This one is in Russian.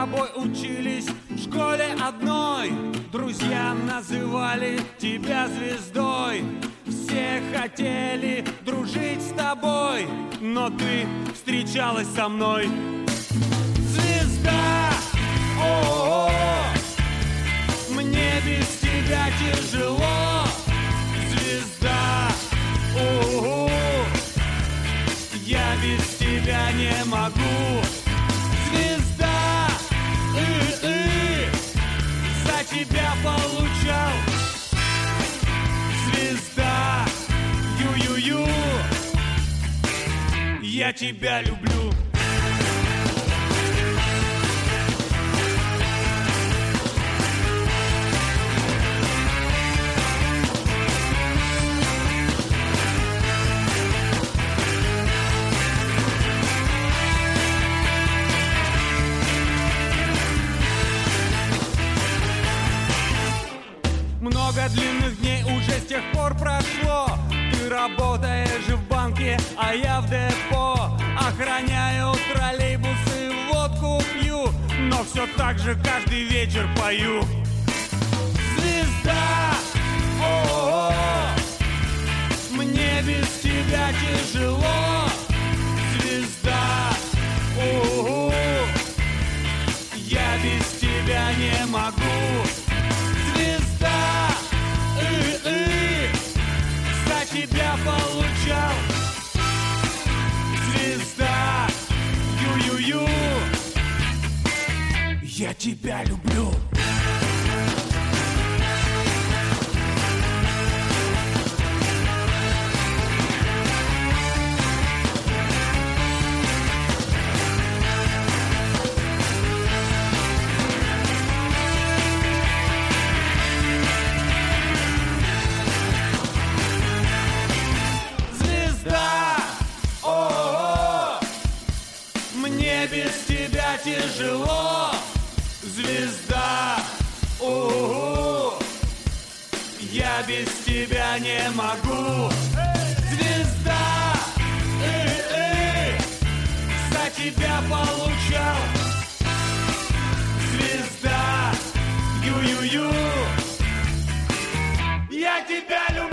тобой учились в школе одной. Друзья называли тебя звездой. Все хотели дружить с тобой, но ты встречалась со мной. Звезда, о-о-о, мне без тебя тяжело. Звезда, о-о-о, я без тебя не могу. Звезда, за тебя получал. Звезда, ю-ю-ю, я тебя люблю. Много длинных дней уже с тех пор прошло. Ты работаешь в банке, а я в депо. Охраняю троллейбусы, водку пью, но все так же каждый вечер пою. Звезда, о-о-о, мне без тебя тяжело. Звезда, о-о-о, я без тебя не могу. Звезда, за тебя получал. Звезда, ю-ю-ю, я тебя люблю. Без тебя тяжело. Звезда, о-о-о, я без тебя не могу. Звезда, за тебя получал. Звезда, ю-ю-ю, я тебя люблю.